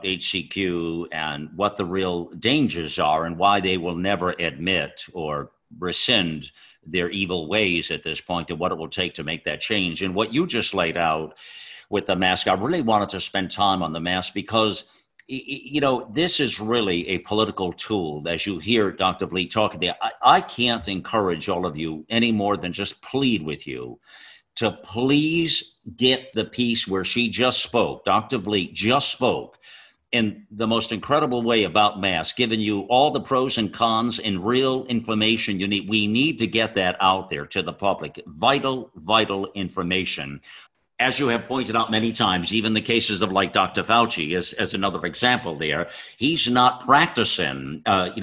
HCQ and what the real dangers are and why they will never admit or rescind their evil ways at this point, and what it will take to make that change. And what you just laid out with the mask, I really wanted to spend time on the mask because, you know, this is really a political tool. As you hear Dr. Vliet talking there, I can't encourage all of you any more than just plead with you to please get the piece where she just spoke. Dr. Vliet just spoke in the most incredible way about masks, giving you all the pros and cons and real information you need. We need to get that out there to the public. Vital, vital information. As you have pointed out many times, even the cases of like Dr. Fauci as another example there, he's not practicing,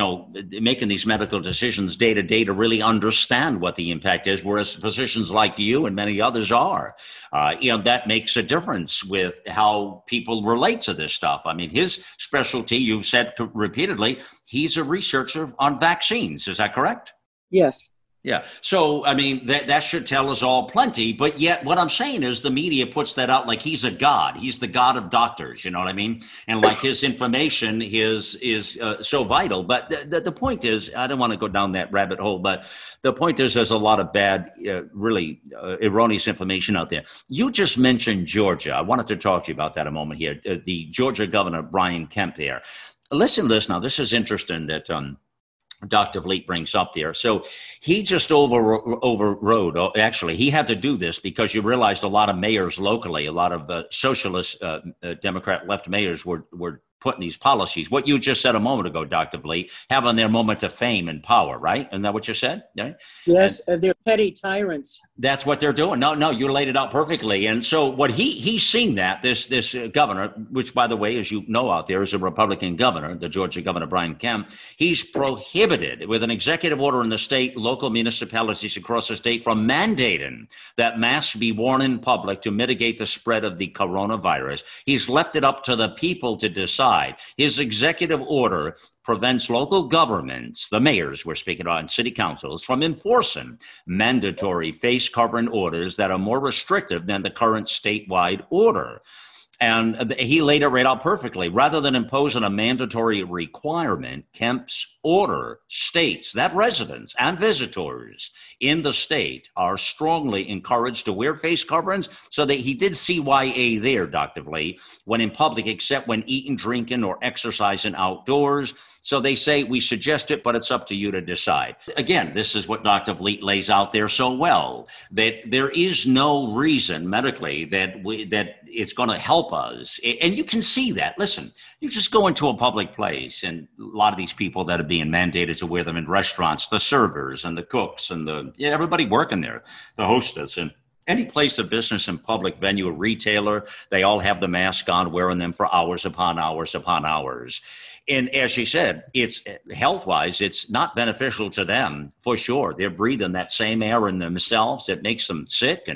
making these medical decisions day to day to really understand what the impact is, whereas physicians like you and many others are. That makes a difference with how people relate to this stuff. I mean, his specialty, you've said repeatedly, he's a researcher on vaccines. Is that correct? Yes. Yeah. So, I mean, that should tell us all plenty. But yet what I'm saying is the media puts that out like he's a god. He's the god of doctors. You know what I mean? And like his information is so vital. But the point is, I don't want to go down that rabbit hole, but the point is there's a lot of bad, really erroneous information out there. You just mentioned Georgia. I wanted to talk to you about that a moment here. The Georgia Governor, Brian Kemp there. Listen to this now. This is interesting that Dr. Vliet brings up there. So he just overrode, actually, he had to do this because you realized a lot of mayors locally, a lot of socialist Democrat left mayors were putting these policies. What you just said a moment ago, Dr. Vliet, having their moment of fame and power, right? Isn't that what you said? Right? Yes, they're petty tyrants. That's what they're doing. No, you laid it out perfectly. And so what he's seen that, this governor, which, by the way, as you know out there, is a Republican governor, the Georgia Governor Brian Kemp, he's prohibited with an executive order in the state, local municipalities across the state from mandating that masks be worn in public to mitigate the spread of the coronavirus. He's left it up to the people to decide. His executive order prevents local governments, the mayors we're speaking about, and city councils, from enforcing mandatory face covering orders that are more restrictive than the current statewide order. And he laid it right out perfectly. Rather than imposing a mandatory requirement, Kemp's order states that residents and visitors in the state are strongly encouraged to wear face coverings. So that he did CYA there, Dr. Vliet, when in public, except when eating, drinking, or exercising outdoors. So they say, we suggest it, but it's up to you to decide. Again, this is what Dr. Vliet lays out there so well, that there is no reason medically that it's going to help us. And you can see that. Listen, you just go into a public place, and a lot of these people that are being mandated to wear them in restaurants, the servers and the cooks and everybody working there, the hostess, and any place of business and public venue, a retailer, they all have the mask on, wearing them for hours upon hours upon hours. And as she said, it's health-wise, it's not beneficial to them for sure. They're breathing that same air in themselves. It makes them sick.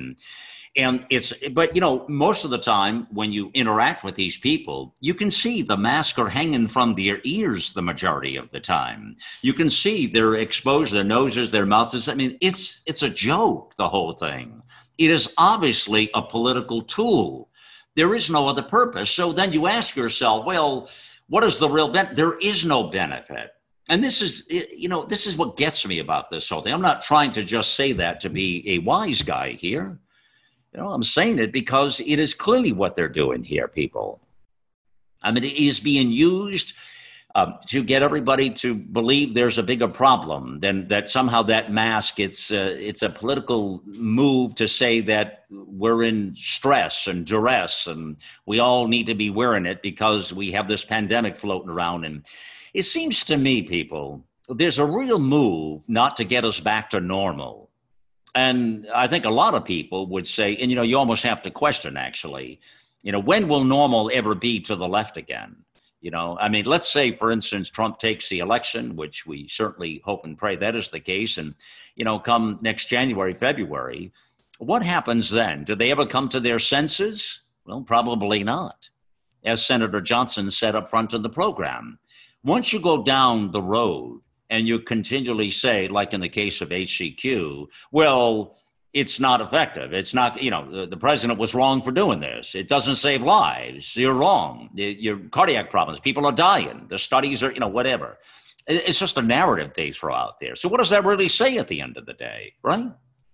But most of the time when you interact with these people, you can see the masks are hanging from their ears the majority of the time. You can see they're exposed, their noses, their mouths. I mean, it's a joke, the whole thing. It is obviously a political tool. There is no other purpose. So then you ask yourself, well, what is the real benefit? There is no benefit. And this is what gets me about this whole thing. I'm not trying to just say that to be a wise guy here. I'm saying it because it is clearly what they're doing here, people. I mean, it is being used to get everybody to believe there's a bigger problem than that somehow that mask, it's a political move to say that we're in stress and duress and we all need to be wearing it because we have this pandemic floating around. And it seems to me, people, there's a real move not to get us back to normal. And I think a lot of people would say, and, you almost have to question, actually, when will normal ever be to the left again? I mean, let's say, for instance, Trump takes the election, which we certainly hope and pray that is the case. And, come next January, February, what happens then? Do they ever come to their senses? Well, probably not. As Senator Johnson said up front in the program, once you go down the road and you continually say, like in the case of HCQ, well, it's not effective. It's not, the president was wrong for doing this. It doesn't save lives. You're wrong. Your cardiac problems, people are dying. The studies are, whatever. It's just a narrative they throw out there. So what does that really say at the end of the day, right?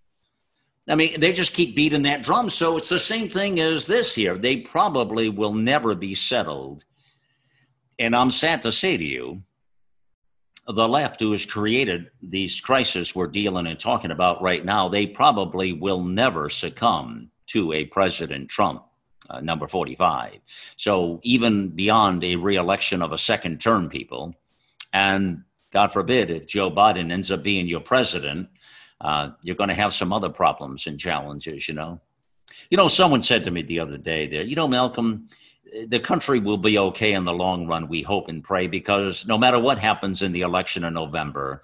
I mean, they just keep beating that drum. So it's the same thing as this here. They probably will never be settled. And I'm sad to say to you, the left, who has created these crises we're dealing and talking about right now, they probably will never succumb to a President Trump, number 45. So even beyond a re-election of a second term, people, and God forbid, if Joe Biden ends up being your president, you're going to have some other problems and challenges, Someone said to me the other day there, Malcolm, the country will be okay in the long run, we hope and pray, because no matter what happens in the election in November,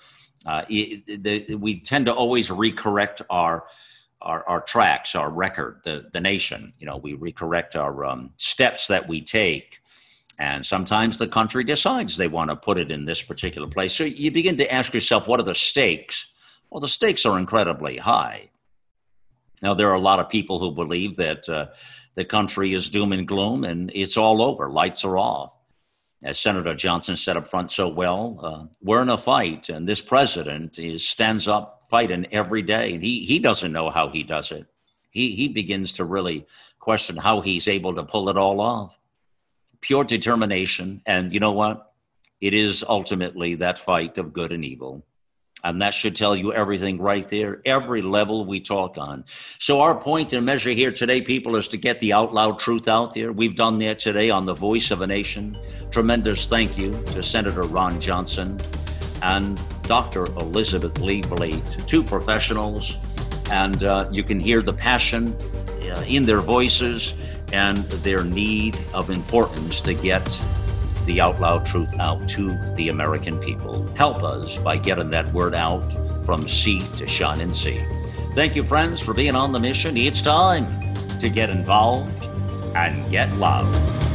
we tend to always recorrect our tracks, our record, the nation. We recorrect our steps that we take. And sometimes the country decides they want to put it in this particular place. So you begin to ask yourself, what are the stakes? Well, the stakes are incredibly high. Now, there are a lot of people who believe that the country is doom and gloom and it's all over. Lights are off. As Senator Johnson said up front so well, we're in a fight, and this president stands up fighting every day. And he doesn't know how he does it. He begins to really question how he's able to pull it all off. Pure determination. And you know what? It is ultimately that fight of good and evil. And that should tell you everything right there, every level we talk on. So our point and measure here today, people, is to get the out loud truth out there. We've done that today on The Voice of a Nation. Tremendous thank you to Senator Ron Johnson and Dr. Elizabeth Lee Blate, two professionals. And you can hear the passion in their voices and their need of importance to get the out loud truth out to the American people. Help us by getting that word out from sea to shining sea. Thank you, friends, for being on the mission. It's time to get involved and get loud.